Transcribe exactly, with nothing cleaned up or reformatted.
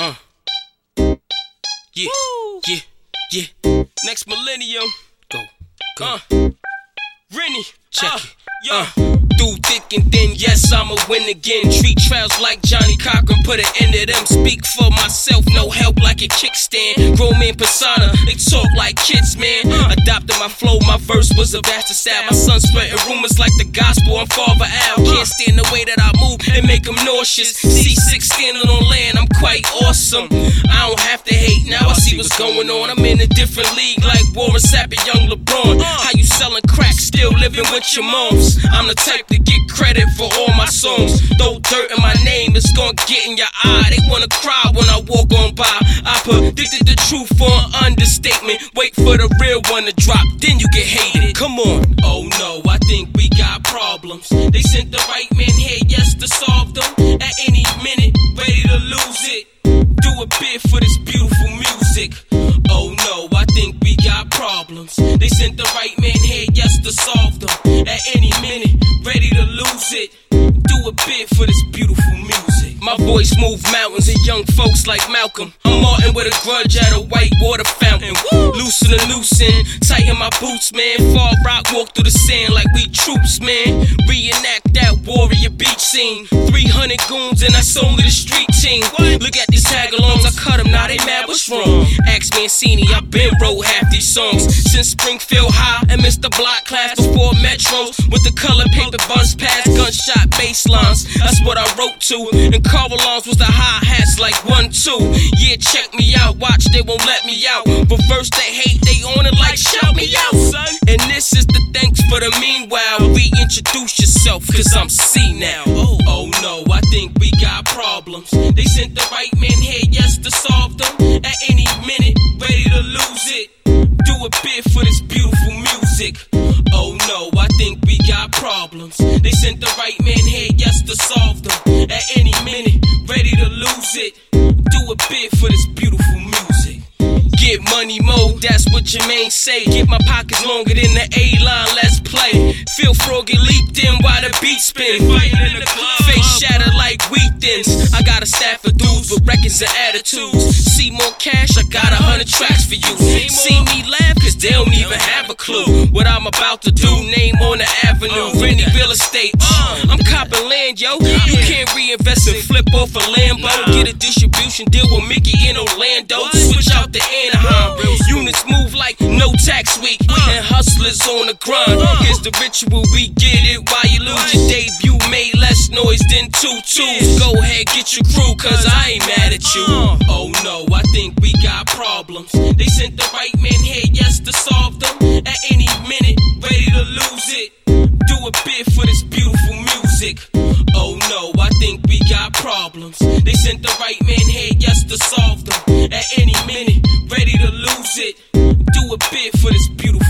Uh. Yeah, Woo. yeah, yeah. Next millennium. Go, go. Uh. Rennie, check uh, it. Yo. Uh. Through thick and thin, yes, I'ma win again. Treat trials like Johnny Cochran, put an end to them. Speak for myself, no help like a kickstand. Grown man persona, they talk like kids, man. Adopted my flow, my verse was a bastard style. My son spreading rumors like the gospel, I'm Father Al. Can't stand the way that I move and make them nauseous. C six standing on land, I'm quite awesome. I don't have to hate, now I see what's going on. I'm in a different league like Warren Sapp and Young LeBron. How you selling crack, still living with your moms? I'm the type to get credit for all my songs. Throw dirt in my name, it's gonna get in your eye. They wanna cry when I walk on by. I predicted the truth for an understatement. Wait for the real one to drop, then you get hated. Come on. Oh no, I think we got problems. They sent the right man here, yes, to solve them. At any minute, ready to lose it. Do a bit for this beautiful music. Oh no, I think we got problems. They sent the right man here, yes, to solve them. At any minute, ready to lose it. Do a bit for this beautiful music. My voice move mountains and young folks like Malcolm. I'm Martin with a grudge at a white water fountain. Loosen the noose end, tighten my boots, man. Fall rock, walk through the sand like we troops, man. Reenact that warrior beach scene. three hundred goons and that's only the street team. Look at these tag-alongs, I cut them, now they mad, what's wrong? Ask Mancini, I been wrote half these songs since Springfield High and Mister Block class before Metros. With the color paper buns past gunshot bass lines, that's what I wrote to. And Carl Alarms was the hi-hats like one, two. Yeah, check me out, watch, they won't let me out. But first they hate, they on it like shout me out, son. And this is the thanks for the meanwhile. Reintroduce yourself, cause I'm C now. Oh, oh no, I think we got problems. They sent the right man here, yes, to solve them. At any minute, ready to lose it. Do a bit for this beautiful music. Oh no, I think we got problems. They sent the right man here, yes, to solve them. At any minute, ready to lose it. Do a bit for this beautiful music. Get money mode, that's what Jermaine say. Get my pockets longer than the A-line, let's play. Feel froggy leaped in while the beat spin. Fighting in the club, face shattered like wheat thins. I got a staff of dudes with records and attitudes. See more cash, I got a hundred tracks for you. See me laugh, cause they don't even have a clue what I'm about to do. Name on the avenue, Rennie Real Estate. uh, I'm copping land, yo. You can't reinvest and flip off a Lambo. Get a distribution deal with Mickey in Orlando. Switch out the Anaheim. Units move like no tax week, and hustlers on the grind. Here's the ritual, we get it while you lose your debut. Made less noise than two twos. Go ahead, get your crew, cause I ain't mad at you. Oh no, I think we got problems. They sent the right man here, yes, to solve them. At any minute, ready to lose it. Do a bit for this beautiful music. Oh no, I think we got problems. They sent the right man here, yes, to solve them. At any minute, ready to lose it. Do a bit for this beautiful